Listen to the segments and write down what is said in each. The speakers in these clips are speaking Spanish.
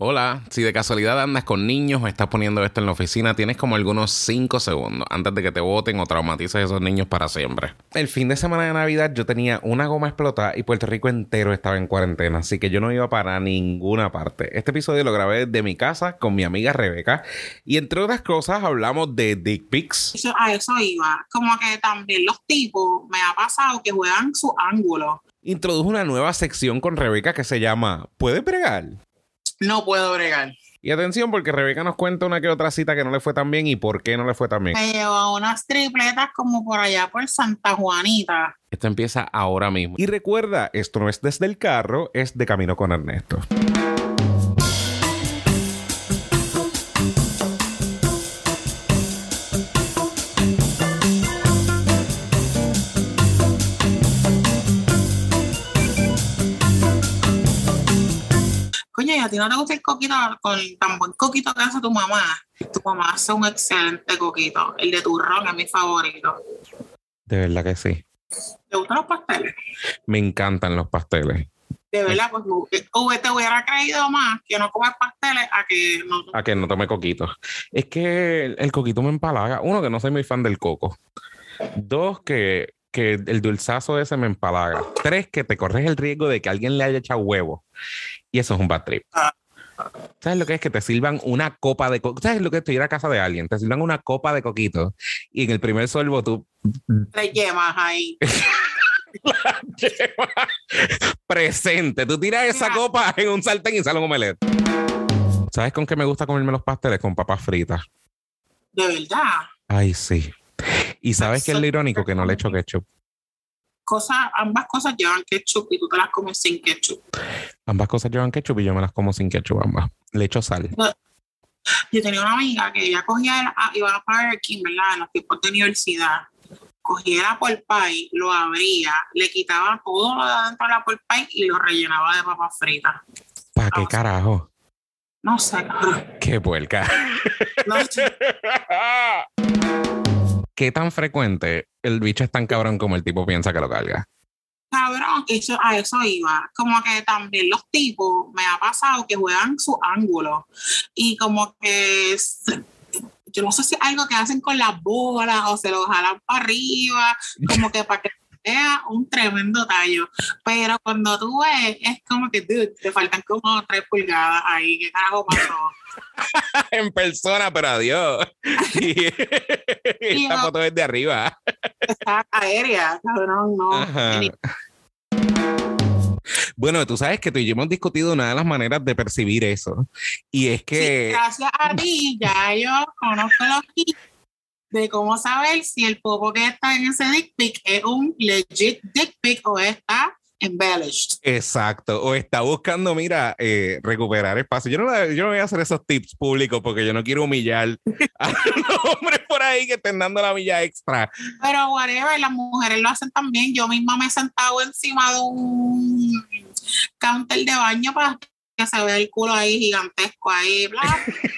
Hola, si de casualidad andas con niños o estás poniendo esto en la oficina, tienes como algunos 5 segundos antes de que te boten o traumatices a esos niños para siempre. El fin de semana de Navidad yo tenía una goma explotada y Puerto Rico entero estaba en cuarentena, así que yo no iba para ninguna parte. Este episodio lo grabé desde mi casa con mi amiga Rebeca y entre otras cosas hablamos de dick pics. A eso iba. Como que también los tipos, me ha pasado que juegan su ángulo. Introdujo una nueva sección con Rebeca que se llama ¿Puedes bregar? No puedo bregar. Y atención porque Rebeca nos cuenta una que otra cita que no le fue tan bien y por qué no le fue tan bien. Me llevo a unas tripletas como por allá por Santa Juanita. Esto empieza ahora mismo. Y recuerda, esto no es desde el carro, es de camino con Ernesto. Coño, ¿y a ti no te gusta el coquito con el tan buen coquito que hace tu mamá? Tu mamá hace un excelente coquito. El de turrón es mi favorito. De verdad que sí. ¿Te gustan los pasteles? Me encantan los pasteles. De verdad, pues te hubiera creído más que no comes pasteles a que no. A que no tome coquitos. Es que el coquito me empalaga. Uno, que no soy muy fan del coco. Dos, que el dulzazo ese me empalaga. Tres, que te corres el riesgo de que alguien le haya echado huevo. Y eso es un bad trip. ¿Sabes lo que es? Que te sirvan una copa de coquito. ¿Sabes lo que es ir a casa de alguien? Te sirvan una copa de coquito y en el primer sorbo tú... Tres yemas ahí. La yema presente. Tú tiras esa copa en un sartén y sale un omelette. ¿Sabes con qué me gusta comerme los pasteles? Con papas fritas. De verdad. Ay, sí. ¿Y sabes qué es lo irónico? Que no le echo ketchup. Ambas cosas llevan ketchup y tú te las comes sin ketchup. Ambas cosas llevan ketchup y yo me las como sin ketchup ambas. Le echo sal. Yo tenía una amiga que ella cogía, iba a Burger King, ¿verdad? En los tiempos de universidad. Cogía el apple pie, lo abría, le quitaba todo lo de adentro del apple pie y lo rellenaba de papas fritas. ¿Para qué carajo? No sé. ¡Qué puerca! No sé. ¿Qué tan frecuente el bicho es tan cabrón como el tipo piensa que lo carga? Cabrón, a eso iba. Como que también los tipos, me ha pasado que juegan su ángulo. Y como que yo no sé si es algo que hacen con las bolas o se lo jalan para arriba, como que para que sea un tremendo tallo. Pero cuando tú ves, es como que, dude, te faltan como 3 pulgadas ahí. ¿Qué carajo pasó? En persona, pero adiós. Y esta foto es de arriba. Está aérea, cabrón, no. Bueno, tú sabes que tú y yo hemos discutido una de las maneras de percibir eso. Y es que... Sí, gracias a ti, ya yo conozco los tips de cómo saber si el popo que está en ese dick pic es un legit dick pic o está embellished. Exacto, o está buscando, mira, recuperar espacio. Yo no voy a hacer esos tips públicos porque yo no quiero humillar a los hombres por ahí que estén dando la milla extra. Pero whatever, las mujeres lo hacen también. Yo misma me he sentado encima de un counter de baño para que se vea el culo ahí gigantesco ahí, bla.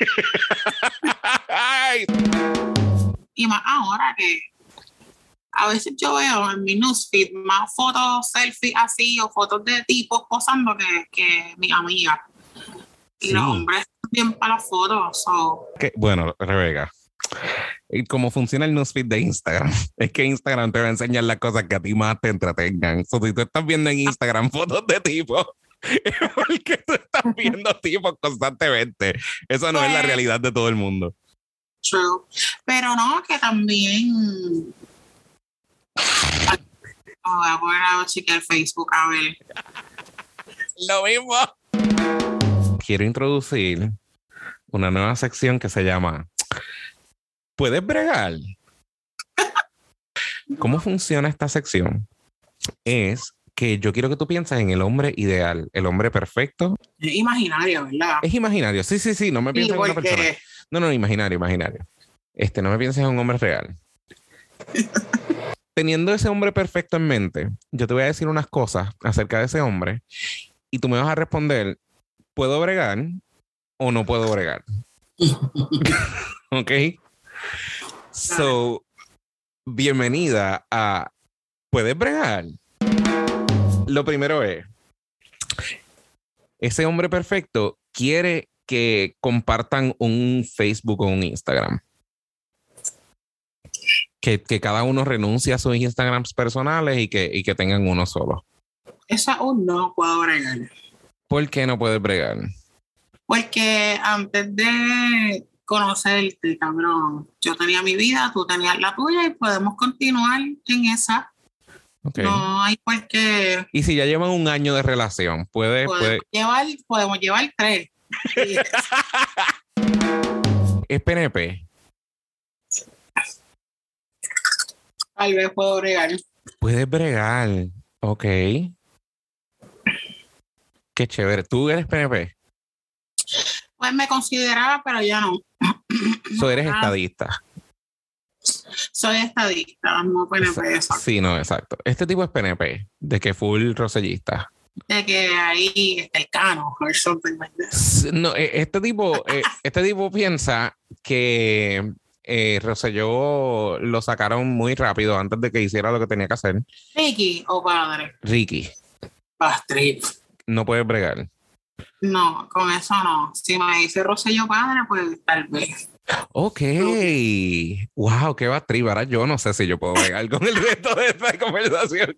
Y más ahora que a veces yo veo en mi newsfeed más fotos selfies así o fotos de tipos posando que mi amiga. Y sí, los hombres bien para las fotos. So. Bueno, Rebeca, cómo funciona el newsfeed de Instagram es que Instagram te va a enseñar las cosas que a ti más te entretengan. So, si tú estás viendo en Instagram fotos de tipos, es porque tú estás viendo tipos constantemente. Eso no es la realidad de todo el mundo. True. Pero no, que también... voy a poner a chequear Facebook a ver. Lo mismo. Quiero introducir una nueva sección que se llama ¿Puedes bregar? ¿Cómo funciona esta sección? Es que yo quiero que tú pienses en el hombre ideal, el hombre perfecto. Es imaginario, ¿verdad? Es imaginario, sí, no me pienses en una persona. No, imaginario. No me pienses en un hombre real. Teniendo ese hombre perfecto en mente, yo te voy a decir unas cosas acerca de ese hombre y tú me vas a responder, ¿puedo bregar o no puedo bregar? ¿Ok? So, bienvenida a ¿Puedes bregar? Lo primero es, ese hombre perfecto quiere que compartan un Facebook o un Instagram. Que cada uno renuncie a sus Instagrams personales y que tengan uno solo. Eso aún no puedo bregar. ¿Por qué no puedes bregar? Porque antes de conocerte, cabrón, yo tenía mi vida, tú tenías la tuya y podemos continuar en esa. Okay. No hay por qué. Y si ya llevan un año de relación, podemos llevar 3. ¿Es PNP? Tal vez puedo bregar. Puedes bregar. Ok. Qué chévere. ¿Tú eres PNP? Pues me consideraba, pero ya no. Eres estadista. Soy estadista, no PNP. Sí, no, exacto. Este tipo es PNP, de que full rosellista. De que ahí está el cano or something like that. No, este tipo piensa que Rosselló lo sacaron muy rápido antes de que hiciera lo que tenía que hacer. Ricky o padre. Ricky. Pastrip. No puedes bregar. No, con eso no. Si me dice Rosselló padre, pues tal vez. Ok. Wow, qué bastriz. Ahora yo no sé si yo puedo bregar con el resto de esta conversación.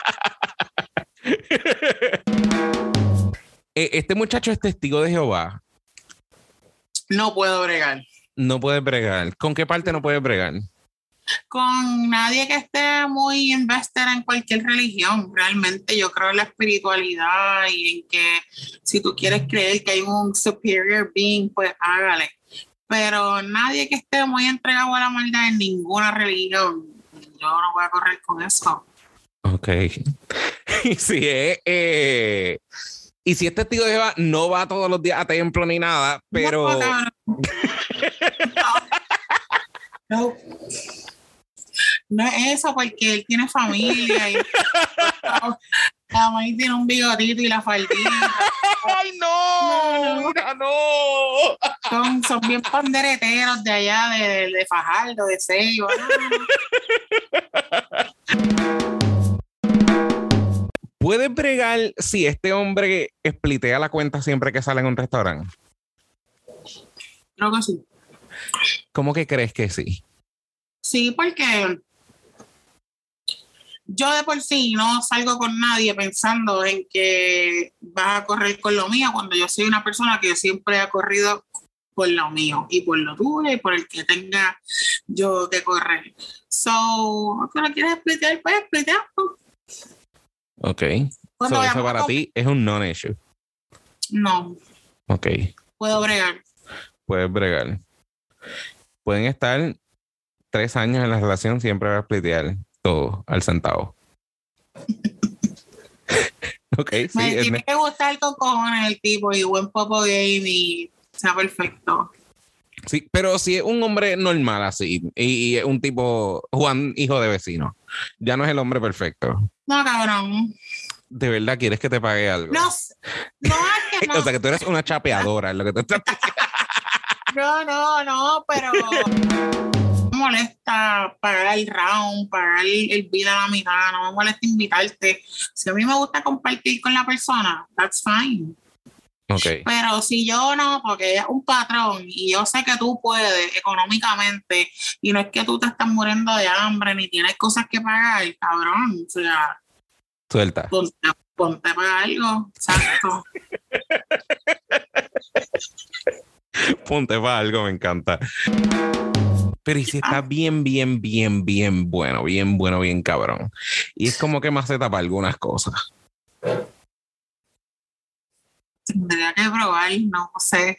Este muchacho es testigo de Jehová. No puedo bregar. No puedes bregar. ¿Con qué parte no puedes bregar? Con nadie que esté muy invested en cualquier religión. Realmente yo creo en la espiritualidad y en que si tú quieres creer que hay un superior being, pues hágale. Pero nadie que esté muy entregado a la maldad en ninguna religión. Yo no voy a correr con eso. Ok. Y si es testigo de Jehová, no va todos los días a templo ni nada, pero... No. No es eso, porque él tiene familia y la maíz tiene un bigotito y la faldita. ¡Ay, no! ¡Mira, no! Son bien pandereteros de allá, de Fajardo, de Sello. ¿Puedes bregar si este hombre splitea la cuenta siempre que sale en un restaurante? Creo que sí. ¿Cómo que crees que sí? Sí, porque yo de por sí no salgo con nadie pensando en que vas a correr con lo mío, cuando yo soy una persona que siempre ha corrido por lo mío y por lo tuyo y por el que tenga yo que correr. So, ¿tú no quieres splitear? Pues splitear. Ok. Eso para ti es un non-issue. No. Ok. Puedo bregar. Puedes bregar. Pueden estar 3 años en la relación, siempre va a splitear todo al centavo. Ok, sí. Me tiene que gustar con cojones el tipo y buen popo game y sea perfecto. Sí, pero si es un hombre normal así y es un tipo Juan, hijo de vecino, ya no es el hombre perfecto. No, cabrón. ¿De verdad quieres que te pague algo? No, es que no. O sea, que tú eres una chapeadora, es lo que te estás diciendo. No, pero me molesta pagar el round, pagar el bill a la mitad, no me molesta invitarte. Si a mí me gusta compartir con la persona, that's fine. Okay. Pero si yo no, porque ella es un patrón y yo sé que tú puedes económicamente y no es que tú te estás muriendo de hambre ni tienes cosas que pagar, cabrón, o sea, suelta. Ponte para algo, exacto. Ponte para algo, me encanta. Pero y si está bien bueno, bien cabrón. Y es como que maceta para algunas cosas. Tendría que probar, no sé.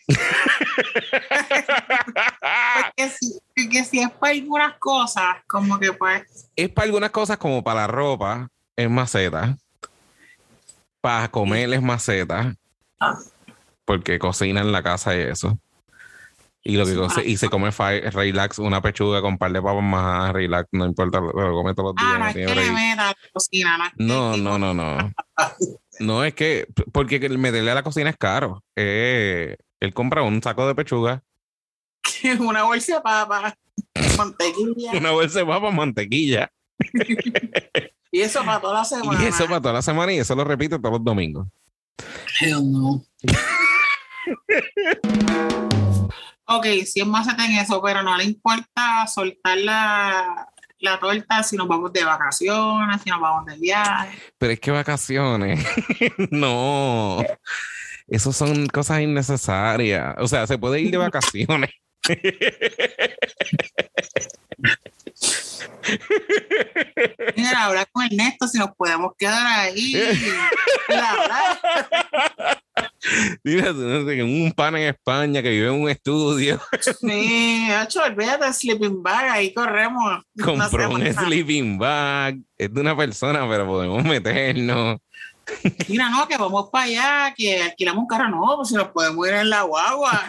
porque si es para algunas cosas, como que pues... Es para algunas cosas como para la ropa, es maceta. Para comer es maceta. Porque cocina en la casa y eso. Y lo que y se come relax, una pechuga con un par de papas más, relax, no importa, lo come todos los días. No es que le meta a la cocina. No. No, es que, porque meterle a la cocina es caro. Él compra un saco de pechuga. Una bolsa de papa, mantequilla. Una bolsa de papa, mantequilla. Y eso para toda la semana. Y eso lo repite todos los domingos. Hell no. Ok, si es más en eso, pero no le importa soltar la torta si nos vamos de vacaciones, si nos vamos de viaje. Pero es que vacaciones, no, eso son cosas innecesarias. O sea, se puede ir de vacaciones. Mira, hablar con Ernesto si nos podemos quedar ahí. Hablar. Mira, un pana en España que vive en un estudio. Sí, hecho, olvídate del sleeping bag, ahí corremos. Compró un sleeping bag. Es de una persona, pero podemos meternos. Mira, no, que vamos para allá, que alquilamos un carro nuevo, pues si nos podemos ir en la guagua.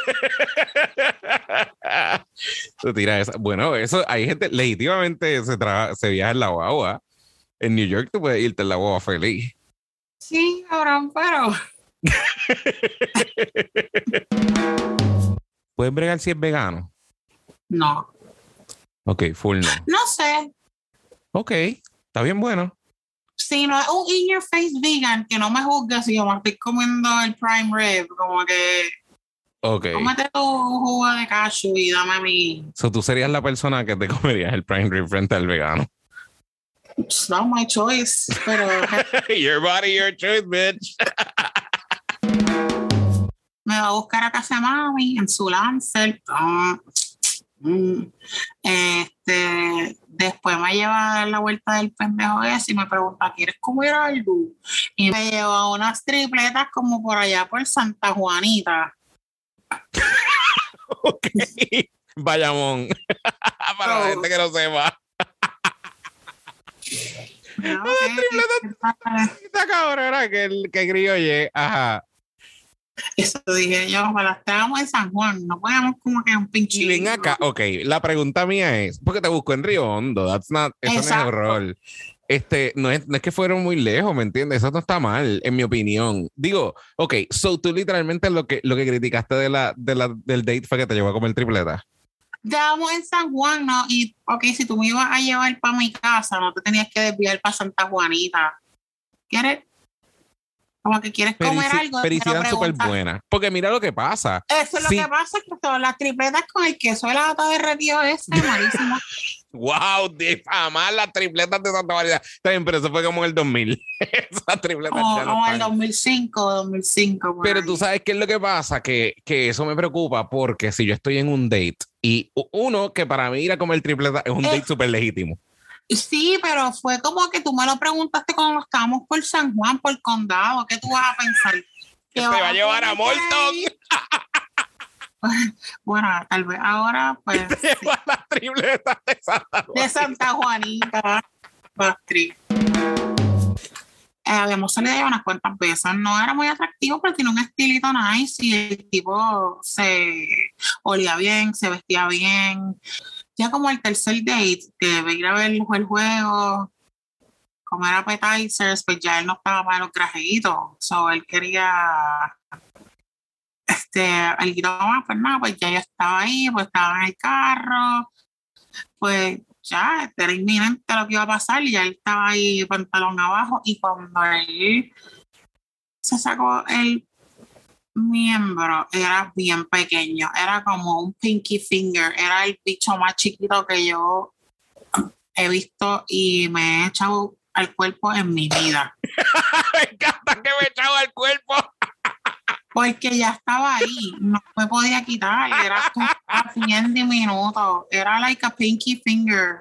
Tira esa. Bueno, eso hay gente, legítimamente se viaja en la guagua. En New York tú puedes irte en la guagua feliz. Sí, cabrón, pero... ¿Puedes bregar si es vegano? No. Ok, full no. No sé. Ok, está bien bueno. Si no es un in your face vegan, que no me juzgue si yo me estoy comiendo el prime rib, como que... Ok. Cómete tu jugo de cashew y dame mi... So tú serías la persona que te comerías el prime rib frente al vegano. It's not my choice, pero... Your body, your choice, bitch. Me va a buscar a casa de mami en su Lancer. Después me lleva a dar la vuelta del pendejo ese y me pregunta, ¿quieres comer algo? Y me lleva a unas tripletas como por allá por Santa Juanita. Ok. Bayamón. Para la gente que no sepa. No, Esta cabrona que criolle. Ajá. eso dije yo, me las traemos en San Juan, no podemos como que un pinche. Y ven acá, ok, la pregunta mía es, porque te busco en Río Hondo, eso no es error. No es que fueron muy lejos, ¿me entiendes? Eso no está mal, en mi opinión. Digo, ok, so tú literalmente lo que criticaste del date fue que te llevó a comer tripleta. Estábamos en San Juan, ¿no? Y, ok, si tú me ibas a llevar para mi casa, no te tenías que desviar para Santa Juanita. ¿Quieres? Como que quieres comer algo. Pero hicieran súper buenas. Porque mira lo que pasa. Eso es lo que pasa, que son las tripletas con el queso de lata derretido ese, malísimo. Wow, difamar las tripletas de Santa María. Está bien, pero eso fue como en el 2000. Esas tripletas ya no como están. el 2005. Pero tú sabes qué es lo que pasa, que eso me preocupa porque si yo estoy en un date y uno que para mí ir a comer tripleta es un date súper legítimo. Sí, pero fue como que tú me lo preguntaste cuando estábamos por San Juan, por Condado. ¿Qué tú vas a pensar? Que te va a llevar a Morton. Bueno, tal vez ahora, pues. Te lleva a las tripletas de Santa Juanita. Habíamos salido ya unas cuantas veces. No era muy atractivo, pero tiene un estilito nice y el tipo se olía bien, se vestía bien. Ya como el tercer date, que debe ir a ver el juego, comer appetizers, pues ya él no estaba para los grajitos. So él quería algo más, pues nada, pues ya yo estaba ahí, pues estaba en el carro, pues ya era inminente lo que iba a pasar y ya él estaba ahí pantalón abajo y cuando él se sacó el miembro era bien pequeño, era como un pinky finger, era el bicho más chiquito que yo he visto y me he echado al cuerpo en mi vida. Me encanta que me he echado al cuerpo. Porque ya estaba ahí, no me podía quitar, era bien diminuto, era like a pinky finger.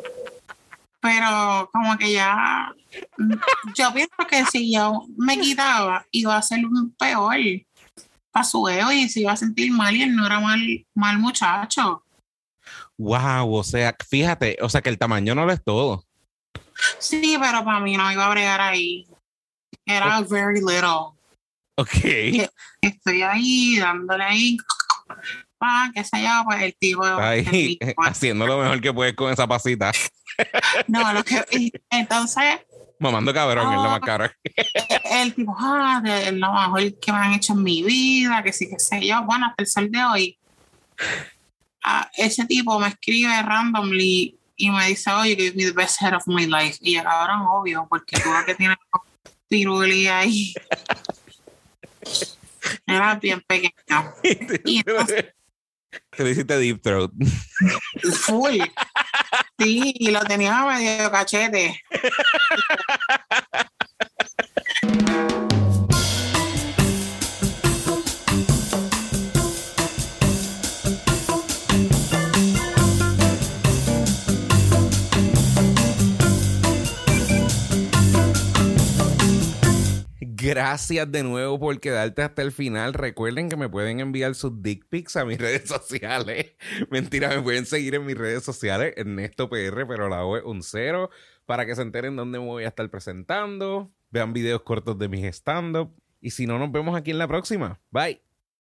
Pero como que ya, yo pienso que si yo me quitaba, iba a ser peor para su ego y se iba a sentir mal y él no era mal muchacho. Wow, o sea, fíjate, o sea que el tamaño no lo es todo. Sí, pero para mí no iba a bregar ahí. Era very little. Ok. Estoy ahí, dándole ahí, qué sé yo, pues el tipo... Ahí, haciendo lo mejor que puedes con esa pasita. No, entonces... Mamando cabrón, es lo más caro. El tipo, es lo mejor que me han hecho en mi vida, que sí, qué sé yo. Bueno, hasta el sol de hoy, ese tipo me escribe randomly y me dice, oye, you gave me the best head of my life. Y yo, cabrón, obvio, porque tú lo que tienes piruli ahí. Era bien pequeño. Y entonces, Te lo hiciste deep throat. full. Sí, y lo tenía medio cachete. Gracias de nuevo por quedarte hasta el final. Recuerden que me pueden enviar sus dick pics a mis redes sociales. Mentira, me pueden seguir en mis redes sociales, Ernesto PR, pero la O es un 0, para que se enteren dónde me voy a estar presentando, vean videos cortos de mis stand-up. Y si no, nos vemos aquí en la próxima. Bye.